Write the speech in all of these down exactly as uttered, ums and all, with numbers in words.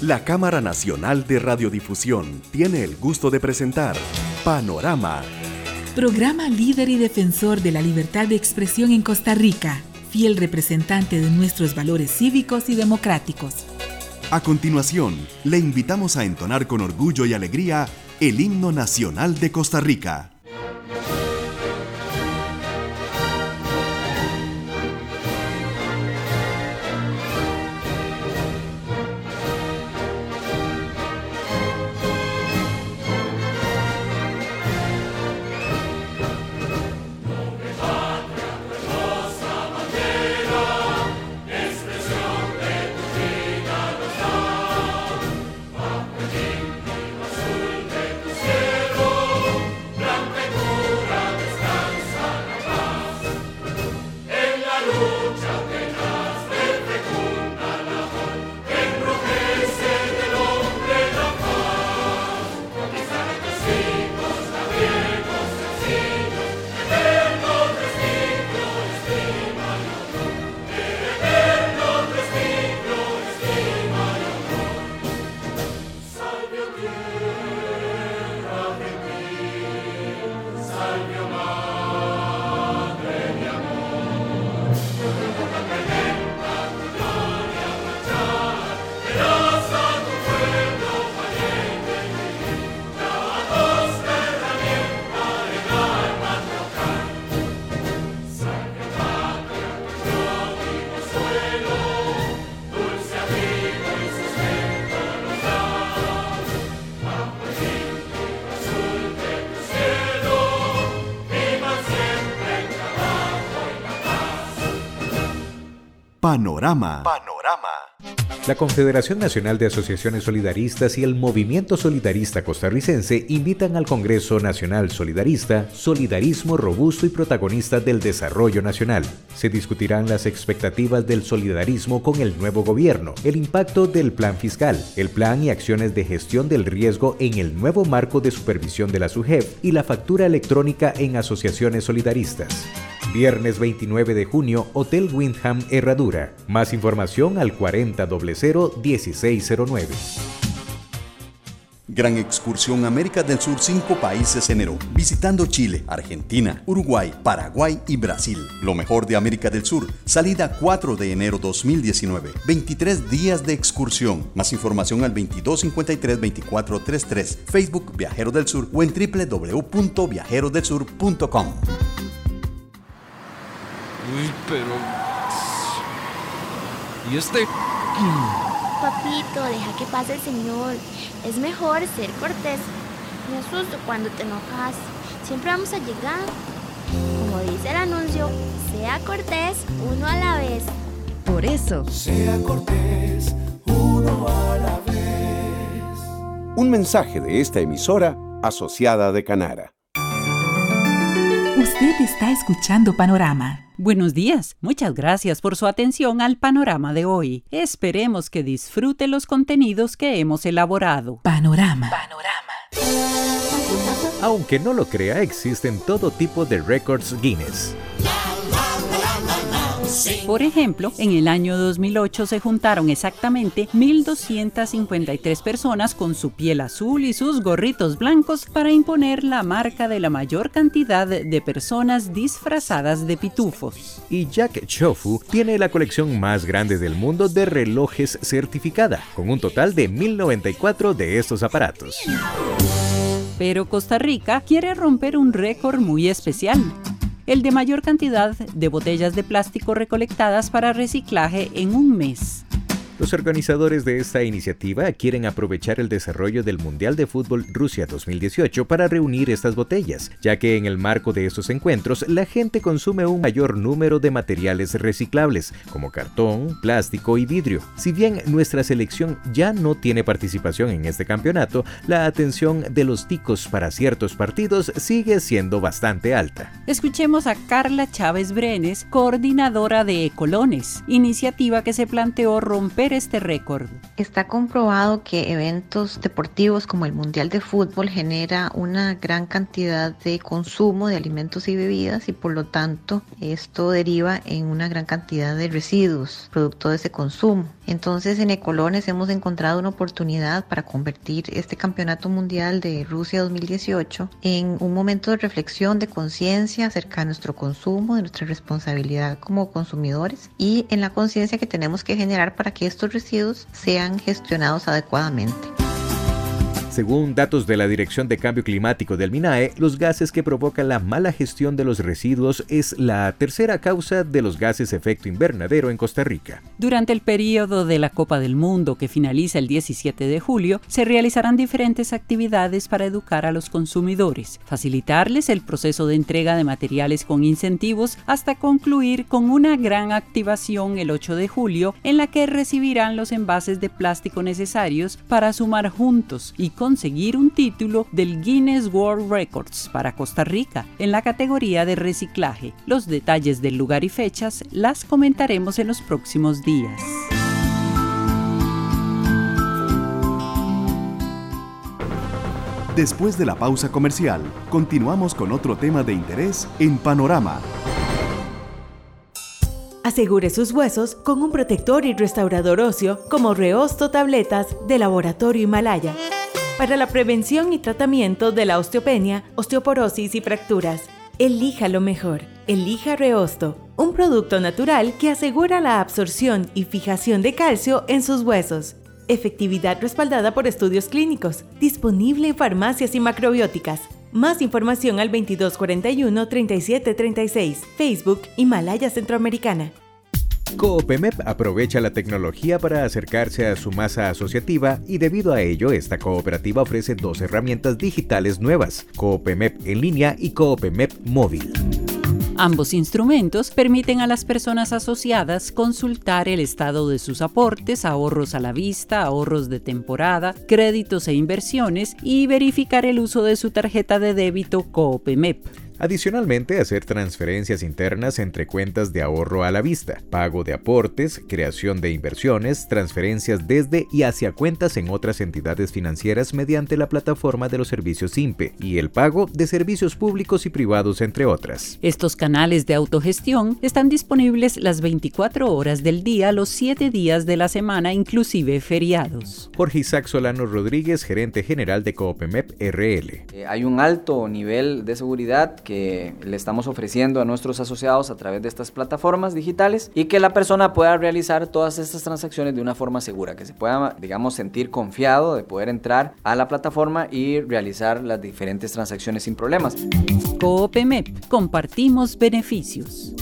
La Cámara Nacional de Radiodifusión tiene el gusto de presentar Panorama. Programa líder y defensor de la libertad de expresión en Costa Rica, fiel representante de nuestros valores cívicos y democráticos. A continuación, le invitamos a entonar con orgullo y alegría el himno nacional de Costa Rica. Panorama. Panorama. La Confederación Nacional de Asociaciones Solidaristas y el Movimiento Solidarista Costarricense invitan al Congreso Nacional Solidarista Solidarismo Robusto y Protagonista del Desarrollo Nacional. Se discutirán las expectativas del solidarismo con el nuevo gobierno, el impacto del plan fiscal, el plan y acciones de gestión del riesgo en el nuevo marco de supervisión de la SUGEF y la factura electrónica en asociaciones solidaristas. Viernes veintinueve de junio, Hotel Windham Herradura. Más información al cuarenta cero cero dieciséis cero nueve. Gran excursión América del Sur, cinco países enero, visitando Chile, Argentina, Uruguay, Paraguay y Brasil. Lo mejor de América del Sur, salida cuatro de enero dos mil diecinueve, veintitrés días de excursión. Más información al veintidós cincuenta y tres veinticuatro treinta y tres, Facebook Viajero del Sur o en doble u doble u doble u punto viajero del sur punto com. Uy, pero... ¿Y este? Papito, deja que pase el señor. Es mejor ser cortés. Me asusto cuando te enojas. Siempre vamos a llegar. Como dice el anuncio, sea cortés uno a la vez. Por eso, sea cortés uno a la vez. Un mensaje de esta emisora asociada de Canara. Usted está escuchando Panorama. Buenos días, muchas gracias por su atención al Panorama de hoy. Esperemos que disfrute los contenidos que hemos elaborado. Panorama. Panorama. Aunque no lo crea, existen todo tipo de récords Guinness. Por ejemplo, en el año dos mil ocho se juntaron exactamente mil doscientas cincuenta y tres personas con su piel azul y sus gorritos blancos para imponer la marca de la mayor cantidad de personas disfrazadas de pitufos. Y Jack Chofu tiene la colección más grande del mundo de relojes certificada, con un total de mil noventa y cuatro de estos aparatos. Pero Costa Rica quiere romper un récord muy especial: el de mayor cantidad de botellas de plástico recolectadas para reciclaje en un mes. Los organizadores de esta iniciativa quieren aprovechar el desarrollo del Mundial de Fútbol Rusia dos mil dieciocho para reunir estas botellas, ya que en el marco de estos encuentros la gente consume un mayor número de materiales reciclables, como cartón, plástico y vidrio. Si bien nuestra selección ya no tiene participación en este campeonato, la atención de los ticos para ciertos partidos sigue siendo bastante alta. Escuchemos a Carla Chávez Brenes, coordinadora de Ecolones, iniciativa que se planteó romper este récord. Está comprobado que eventos deportivos como el Mundial de Fútbol genera una gran cantidad de consumo de alimentos y bebidas y por lo tanto esto deriva en una gran cantidad de residuos producto de ese consumo. Entonces en Ecolones hemos encontrado una oportunidad para convertir este Campeonato Mundial de Rusia dos mil dieciocho en un momento de reflexión, de conciencia acerca de nuestro consumo, de nuestra responsabilidad como consumidores y en la conciencia que tenemos que generar para que estos residuos sean gestionados adecuadamente. Según datos de la Dirección de Cambio Climático del MINAE, los gases que provocan la mala gestión de los residuos es la tercera causa de los gases efecto invernadero en Costa Rica. Durante el periodo de la Copa del Mundo, que finaliza el diecisiete de julio, se realizarán diferentes actividades para educar a los consumidores, facilitarles el proceso de entrega de materiales con incentivos, hasta concluir con una gran activación el ocho de julio, en la que recibirán los envases de plástico necesarios para sumar juntos y conseguir un título del Guinness World Records para Costa Rica en la categoría de reciclaje. Los detalles del lugar y fechas las comentaremos en los próximos días. Después de la pausa comercial, continuamos con otro tema de interés en Panorama. Asegure sus huesos con un protector y restaurador óseo como Reosto Tabletas de Laboratorio Himalaya, para la prevención y tratamiento de la osteopenia, osteoporosis y fracturas. Elija lo mejor. Elija Reosto, un producto natural que asegura la absorción y fijación de calcio en sus huesos. Efectividad respaldada por estudios clínicos. Disponible en farmacias y macrobióticas. Más información al veintidós cuarenta y uno, treinta y siete treinta y seis. Facebook Himalaya Centroamericana. Coopemep aprovecha la tecnología para acercarse a su masa asociativa y debido a ello esta cooperativa ofrece dos herramientas digitales nuevas, Coopemep en línea y Coopemep móvil. Ambos instrumentos permiten a las personas asociadas consultar el estado de sus aportes, ahorros a la vista, ahorros de temporada, créditos e inversiones y verificar el uso de su tarjeta de débito Coopemep. Adicionalmente, hacer transferencias internas entre cuentas de ahorro a la vista, pago de aportes, creación de inversiones, transferencias desde y hacia cuentas en otras entidades financieras mediante la plataforma de los servicios SIMPE y el pago de servicios públicos y privados, entre otras. Estos canales de autogestión están disponibles las veinticuatro horas del día, los siete días de la semana, inclusive feriados. Jorge Isaac Solano Rodríguez, gerente general de Coopemep R L. Eh, hay un alto nivel de seguridad que le estamos ofreciendo a nuestros asociados a través de estas plataformas digitales y que la persona pueda realizar todas estas transacciones de una forma segura, que se pueda, digamos, sentir confiado de poder entrar a la plataforma y realizar las diferentes transacciones sin problemas. Coopemep, compartimos beneficios.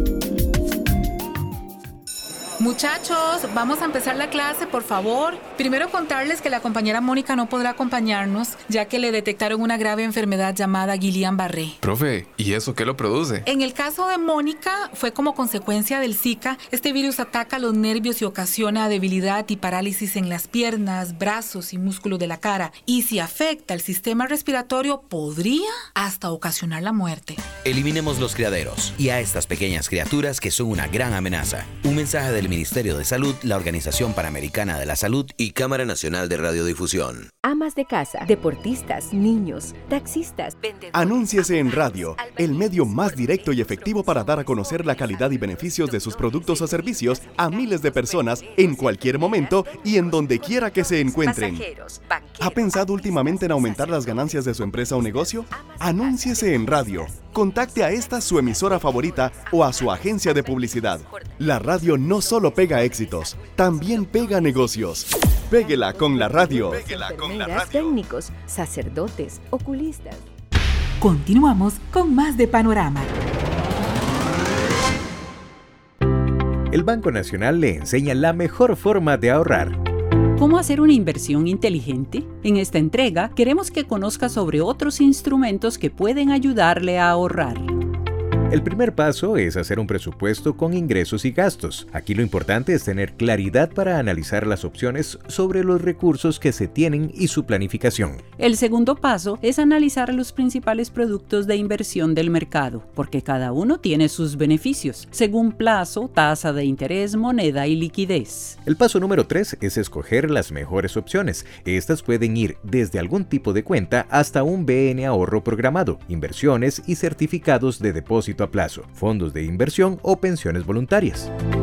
Muchachos, vamos a empezar la clase, por favor. Primero contarles que la compañera Mónica no podrá acompañarnos, ya que le detectaron una grave enfermedad llamada Guillain-Barré. Profe, ¿y eso qué lo produce? En el caso de Mónica, fue como consecuencia del Zika. Este virus ataca los nervios y ocasiona debilidad y parálisis en las piernas, brazos y músculos de la cara. Y si afecta el sistema respiratorio, podría hasta ocasionar la muerte. Eliminemos los criaderos y a estas pequeñas criaturas que son una gran amenaza. Un mensaje del Ministerio de Salud, la Organización Panamericana de la Salud y Cámara Nacional de Radiodifusión. Amas de casa, deportistas, niños, taxistas, vendedores. Anúnciese en radio, el medio más directo y efectivo para dar a conocer la calidad y beneficios de sus productos o servicios a miles de personas en cualquier momento y en donde quiera que se encuentren. ¿Ha pensado últimamente en aumentar las ganancias de su empresa o negocio? Anúnciese en radio. Contacte a esta su emisora favorita o a su agencia de publicidad. La radio no solo pega éxitos, también pega negocios. Péguela con la radio. Péguela con la radio. Técnicos, sacerdotes, oculistas. Continuamos con más de Panorama. El Banco Nacional le enseña la mejor forma de ahorrar. ¿Cómo hacer una inversión inteligente? En esta entrega queremos que conozca sobre otros instrumentos que pueden ayudarle a ahorrar. El primer paso es hacer un presupuesto con ingresos y gastos. Aquí lo importante es tener claridad para analizar las opciones sobre los recursos que se tienen y su planificación. El segundo paso es analizar los principales productos de inversión del mercado, porque cada uno tiene sus beneficios, según plazo, tasa de interés, moneda y liquidez. El paso número tres es escoger las mejores opciones. Estas pueden ir desde algún tipo de cuenta hasta un B N ahorro programado, inversiones y certificados de depósito a plazo, fondos de inversión o pensiones voluntarias.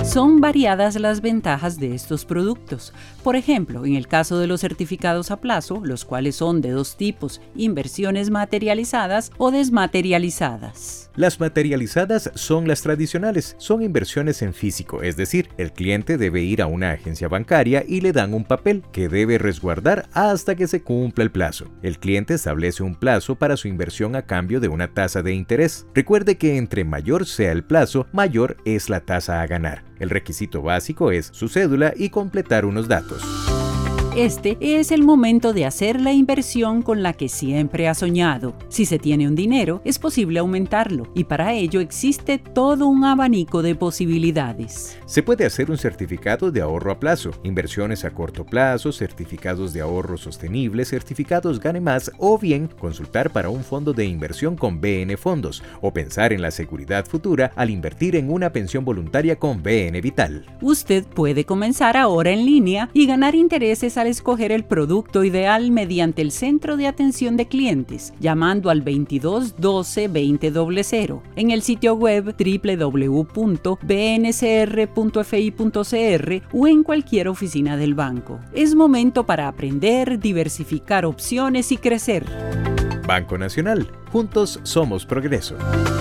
Son variadas las ventajas de estos productos. Por ejemplo, en el caso de los certificados a plazo, los cuales son de dos tipos, inversiones materializadas o desmaterializadas. Las materializadas son las tradicionales, son inversiones en físico, es decir, el cliente debe ir a una agencia bancaria y le dan un papel que debe resguardar hasta que se cumpla el plazo. El cliente establece un plazo para su inversión a cambio de una tasa de interés. Recuerde que entre mayor sea el plazo, mayor es la tasa a ganar. El requisito básico es su cédula y completar unos datos. Este es el momento de hacer la inversión con la que siempre ha soñado. Si se tiene un dinero, es posible aumentarlo y para ello existe todo un abanico de posibilidades. Se puede hacer un certificado de ahorro a plazo, inversiones a corto plazo, certificados de ahorro sostenible, certificados Gane Más o bien consultar para un fondo de inversión con B N Fondos o pensar en la seguridad futura al invertir en una pensión voluntaria con B N Vital. Usted puede comenzar ahora en línea y ganar intereses al escoger el producto ideal mediante el Centro de Atención de Clientes, llamando al veintidós doce veinte cero en el sitio web doble u doble u doble u punto b n c r punto f i punto c r o en cualquier oficina del banco. Es momento para aprender, diversificar opciones y crecer. Banco Nacional. Juntos somos progreso.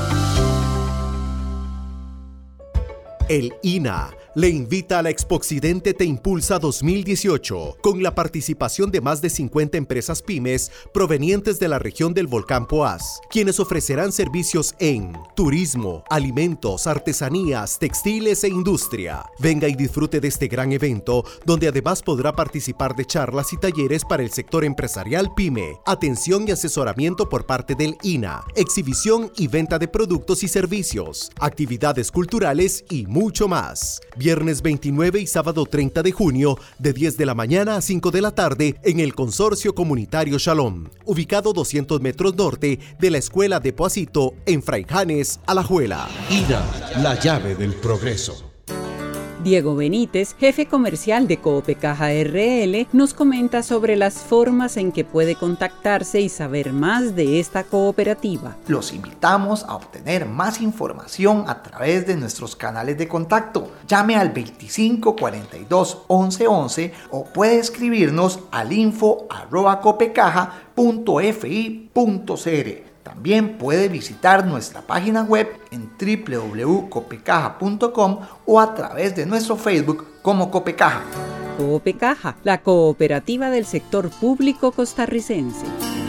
El I N A le invita a la Expoccidente Te Impulsa dos mil dieciocho, con la participación de más de cincuenta empresas pymes provenientes de la región del Volcán Poás, quienes ofrecerán servicios en turismo, alimentos, artesanías, textiles e industria. Venga y disfrute de este gran evento, donde además podrá participar de charlas y talleres para el sector empresarial pyme, atención y asesoramiento por parte del I N A, exhibición y venta de productos y servicios, actividades culturales y mucho más. Viernes veintinueve y sábado treinta de junio, de diez de la mañana a cinco de la tarde, en el Consorcio Comunitario Shalom, ubicado doscientos metros norte de la Escuela de Poacito, en Fraijanes, Alajuela. I N A, la llave del progreso. Diego Benítez, jefe comercial de Coopecaja R L, nos comenta sobre las formas en que puede contactarse y saber más de esta cooperativa. Los invitamos a obtener más información a través de nuestros canales de contacto. Llame al veinticinco cuarenta y dos once once o puede escribirnos al info arroba copecaja punto f i punto c r. También puede visitar nuestra página web en doble u doble u doble u punto copecaja punto com o a través de nuestro Facebook como Copecaja. Coopecaja, la cooperativa del sector público costarricense.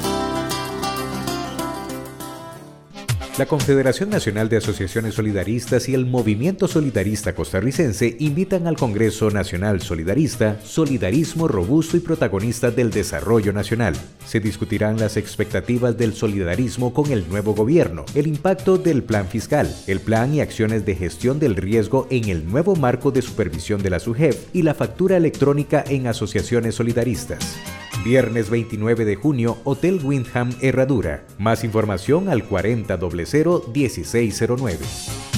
La Confederación Nacional de Asociaciones Solidaristas y el Movimiento Solidarista Costarricense invitan al Congreso Nacional Solidarista Solidarismo Robusto y Protagonista del Desarrollo Nacional. Se discutirán las expectativas del solidarismo con el nuevo gobierno, el impacto del plan fiscal, el plan y acciones de gestión del riesgo en el nuevo marco de supervisión de la SUGEF y la factura electrónica en asociaciones solidaristas. Viernes veintinueve de junio, Hotel Windham Herradura. Más información al cuarenta cero cero dieciséis cero nueve.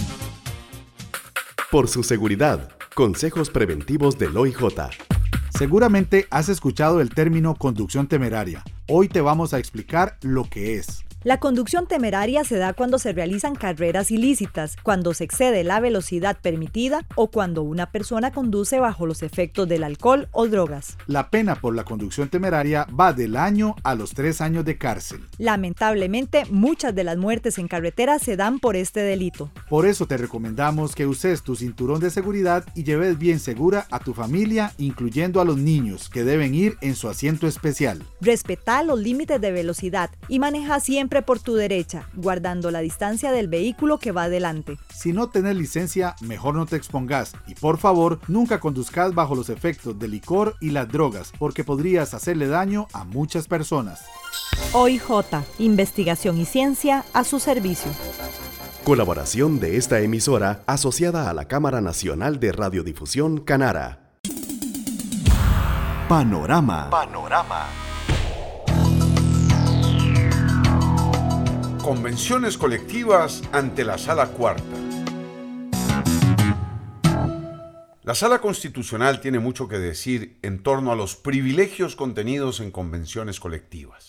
Por su seguridad, consejos preventivos del O I J. Seguramente has escuchado el término conducción temeraria. Hoy te vamos a explicar lo que es. La conducción temeraria se da cuando se realizan carreras ilícitas, cuando se excede la velocidad permitida o cuando una persona conduce bajo los efectos del alcohol o drogas. La pena por la conducción temeraria va del año a los tres años de cárcel. Lamentablemente, muchas de las muertes en carretera se dan por este delito. Por eso te recomendamos que uses tu cinturón de seguridad y lleves bien segura a tu familia, incluyendo a los niños, que deben ir en su asiento especial. Respeta los límites de velocidad y maneja siempre por tu derecha, guardando la distancia del vehículo que va adelante. Si no tenés licencia, mejor no te expongas y por favor, nunca conduzcas bajo los efectos del licor y las drogas, porque podrías hacerle daño a muchas personas. O I J, investigación y ciencia a su servicio. Colaboración de esta emisora asociada a la Cámara Nacional de Radiodifusión Canara. Panorama. Panorama. Convenciones colectivas ante la Sala Cuarta. La Sala Constitucional tiene mucho que decir en torno a los privilegios contenidos en convenciones colectivas.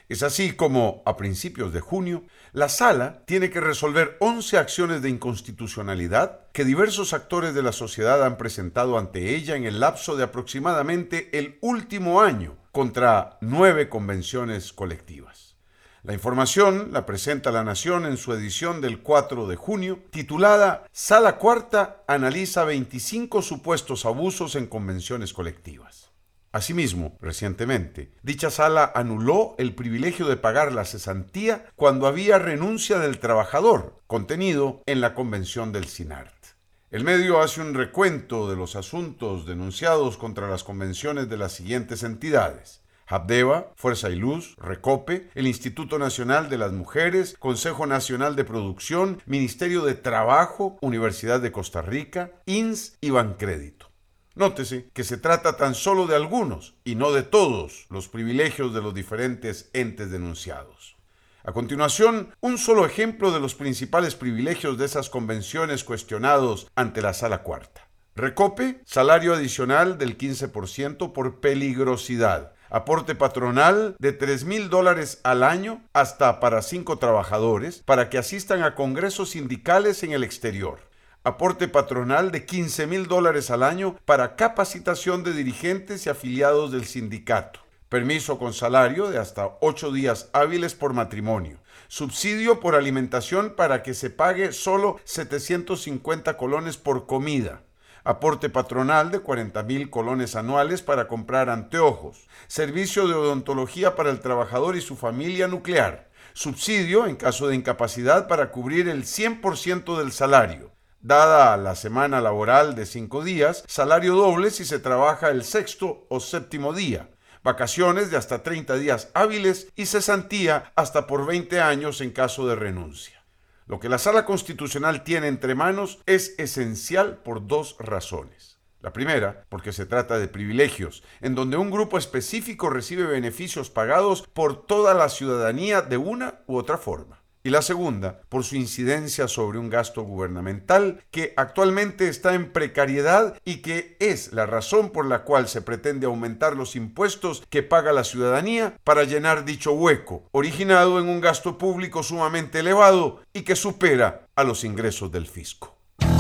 Es así como, a principios de junio, la Sala tiene que resolver once acciones de inconstitucionalidad que diversos actores de la sociedad han presentado ante ella en el lapso de aproximadamente el último año contra nueve convenciones colectivas. La información la presenta La Nación en su edición del cuatro de junio, titulada Sala Cuarta analiza veinticinco supuestos abusos en convenciones colectivas. Asimismo, recientemente, dicha sala anuló el privilegio de pagar la cesantía cuando había renuncia del trabajador, contenido en la convención del SINART. El medio hace un recuento de los asuntos denunciados contra las convenciones de las siguientes entidades: Habdeba, Fuerza y Luz, Recope, el Instituto Nacional de las Mujeres, Consejo Nacional de Producción, Ministerio de Trabajo, Universidad de Costa Rica, I N S y Bancrédito. Nótese que se trata tan solo de algunos y no de todos los privilegios de los diferentes entes denunciados. A continuación, un solo ejemplo de los principales privilegios de esas convenciones cuestionados ante la Sala Cuarta. Recope, salario adicional del quince por ciento por peligrosidad. Aporte patronal de tres mil dólares al año hasta para cinco trabajadores para que asistan a congresos sindicales en el exterior. Aporte patronal de quince mil dólares al año para capacitación de dirigentes y afiliados del sindicato. Permiso con salario de hasta ocho días hábiles por matrimonio. Subsidio por alimentación para que se pague solo setecientos cincuenta colones por comida. Aporte patronal de cuarenta mil colones anuales para comprar anteojos. Servicio de odontología para el trabajador y su familia nuclear. Subsidio en caso de incapacidad para cubrir el cien por ciento del salario. Dada la semana laboral de cinco días, salario doble si se trabaja el sexto o séptimo día, vacaciones de hasta treinta días hábiles y cesantía hasta por veinte años en caso de renuncia. Lo que la Sala Constitucional tiene entre manos es esencial por dos razones. La primera, porque se trata de privilegios, en donde un grupo específico recibe beneficios pagados por toda la ciudadanía de una u otra forma. Y la segunda, por su incidencia sobre un gasto gubernamental que actualmente está en precariedad y que es la razón por la cual se pretende aumentar los impuestos que paga la ciudadanía para llenar dicho hueco, originado en un gasto público sumamente elevado y que supera a los ingresos del fisco.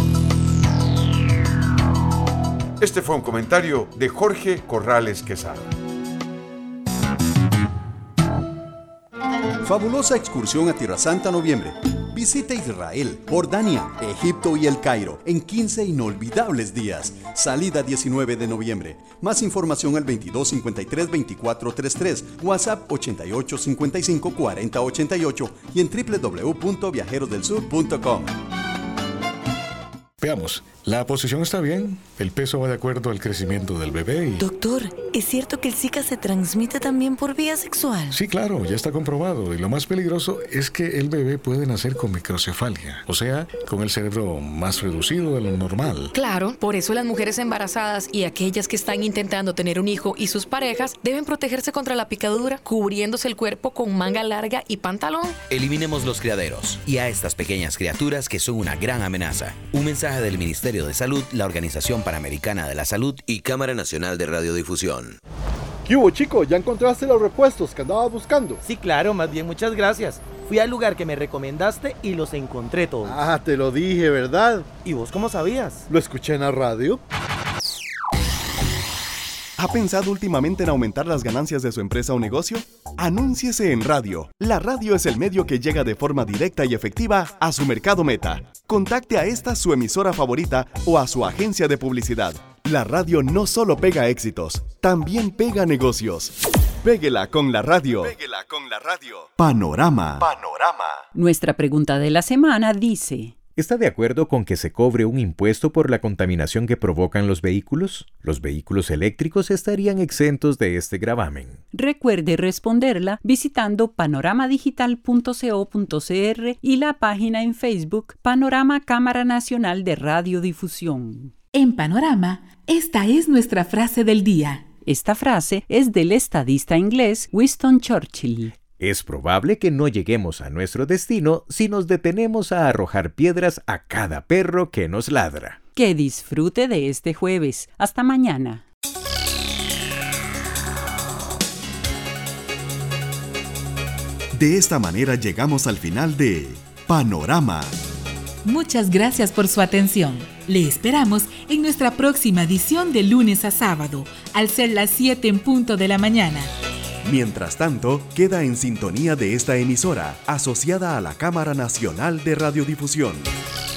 Este fue un comentario de Jorge Corrales Quesada. Fabulosa excursión a Tierra Santa noviembre. Visita Israel, Jordania, Egipto y El Cairo en quince inolvidables días. Salida diecinueve de noviembre. Más información al veintidós cincuenta y tres veinticuatro treinta y tres, WhatsApp ochenta y ocho cincuenta y cinco cuarenta ochenta y ocho y en doble u doble u doble u punto viajeros del sur punto com. Veamos, la posición está bien, el peso va de acuerdo al crecimiento del bebé y... Doctor, ¿es cierto que el Zika se transmite también por vía sexual? Sí, claro, ya está comprobado. Y lo más peligroso es que el bebé puede nacer con microcefalia, o sea, con el cerebro más reducido de lo normal. Claro, por eso las mujeres embarazadas y aquellas que están intentando tener un hijo y sus parejas deben protegerse contra la picadura, cubriéndose el cuerpo con manga larga y pantalón. Eliminemos los criaderos y a estas pequeñas criaturas que son una gran amenaza. Un mensaje del Ministerio de Salud, la Organización Panamericana de la Salud y Cámara Nacional de Radiodifusión. ¿Qué hubo, chico? ¿Ya encontraste los repuestos que andabas buscando? Sí, claro, más bien muchas gracias. Fui al lugar que me recomendaste y los encontré todos. Ah, te lo dije, ¿verdad? ¿Y vos cómo sabías? Lo escuché en la radio. ¿Ha pensado últimamente en aumentar las ganancias de su empresa o negocio? Anúnciese en radio. La radio es el medio que llega de forma directa y efectiva a su mercado meta. Contacte a esta su emisora favorita o a su agencia de publicidad. La radio no solo pega éxitos, también pega negocios. Péguela con la radio. Péguela con la radio. Panorama. Panorama. Nuestra pregunta de la semana dice... ¿Está de acuerdo con que se cobre un impuesto por la contaminación que provocan los vehículos? Los vehículos eléctricos estarían exentos de este gravamen. Recuerde responderla visitando panorama digital punto co punto cr y la página en Facebook Panorama Cámara Nacional de Radiodifusión. En Panorama, esta es nuestra frase del día. Esta frase es del estadista inglés Winston Churchill. Es probable que no lleguemos a nuestro destino si nos detenemos a arrojar piedras a cada perro que nos ladra. Que disfrute de este jueves. Hasta mañana. De esta manera llegamos al final de Panorama. Muchas gracias por su atención. Le esperamos en nuestra próxima edición de lunes a sábado, al ser las siete en punto de la mañana. Mientras tanto, queda en sintonía de esta emisora, asociada a la Cámara Nacional de Radiodifusión.